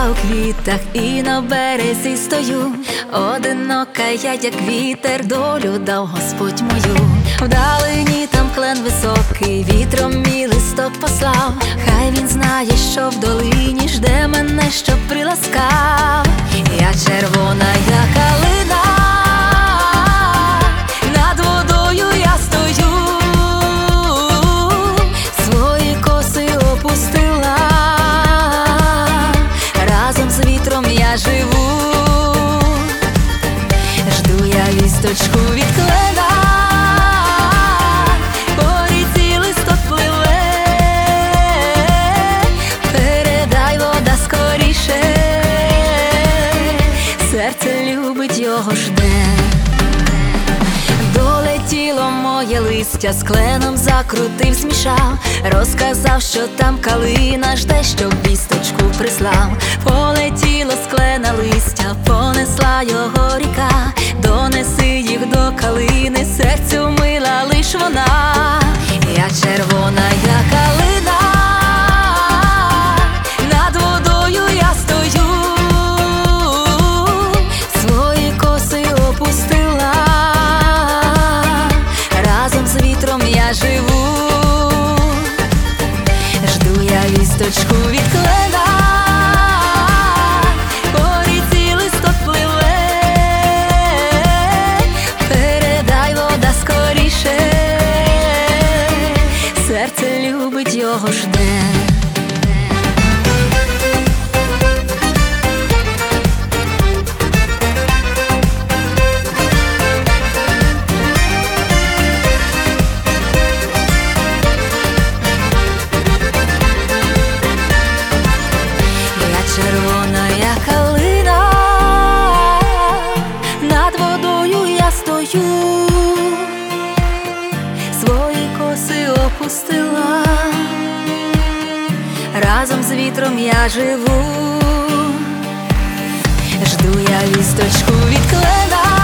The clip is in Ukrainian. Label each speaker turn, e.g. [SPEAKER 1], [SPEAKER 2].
[SPEAKER 1] у квітах і на березі стою, одинока я, як вітер, долю дав Господь мою. Вдалині там клен високий, вітром мій листок послав. Хай він знає, що в долині жде мене, щоб приласкав. Я червона, я калина, над водою я стою, свої коси опустила, разом з вітром я живу. Жду я вісточку від клена, по ріці листок пливе, передай, вода скоріше, серце любить, його жде. Долетіло моє листя, з кленом закрутив, змішав, розказав, що там калина жде, щоб вісточку прислав. Полетіло з клена листя, понесла його ріка, донеси їх до калини, серцю мила лиш вона. Я червона, я калина, над водою я стою, свої коси опустила, разом з вітром я живу. Жду я вісточку від клена, по ріці листок пливе, передай, вода скоріше, серце любить, його жде. Червона я калина, над водою я стою, свої коси опустила, разом з вітром я живу. Жду я вісточку від клена,